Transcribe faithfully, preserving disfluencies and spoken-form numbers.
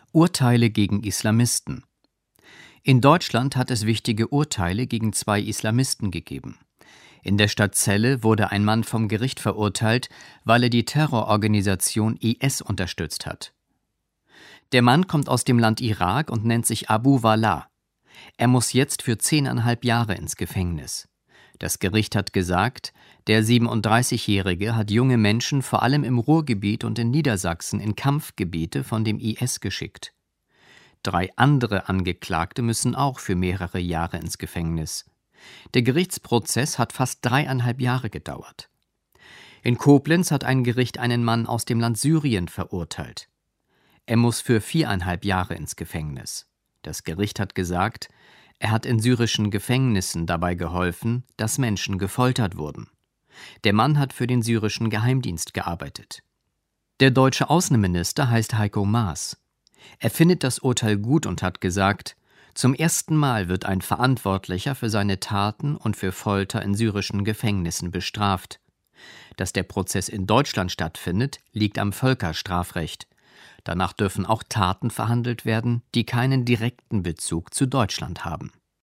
Urteile gegen Islamisten. In Deutschland hat es wichtige Urteile gegen zwei Islamisten gegeben. In der Stadt Celle wurde ein Mann vom Gericht verurteilt, weil er die Terrororganisation I S unterstützt hat. Der Mann kommt aus dem Land Irak und nennt sich Abu Wallah. Er muss jetzt für zehneinhalb Jahre ins Gefängnis. Das Gericht hat gesagt, der siebenunddreißigjährige hat junge Menschen vor allem im Ruhrgebiet und in Niedersachsen in Kampfgebiete von dem I S geschickt. Drei andere Angeklagte müssen auch für mehrere Jahre ins Gefängnis. Der Gerichtsprozess hat fast dreieinhalb Jahre gedauert. In Koblenz hat ein Gericht einen Mann aus dem Land Syrien verurteilt. Er muss für viereinhalb Jahre ins Gefängnis. Das Gericht hat gesagt, er hat in syrischen Gefängnissen dabei geholfen, dass Menschen gefoltert wurden. Der Mann hat für den syrischen Geheimdienst gearbeitet. Der deutsche Außenminister heißt Heiko Maas. Er findet das Urteil gut und hat gesagt, zum ersten Mal wird ein Verantwortlicher für seine Taten und für Folter in syrischen Gefängnissen bestraft. Dass der Prozess in Deutschland stattfindet, liegt am Völkerstrafrecht. Danach dürfen auch Taten verhandelt werden, die keinen direkten Bezug zu Deutschland haben.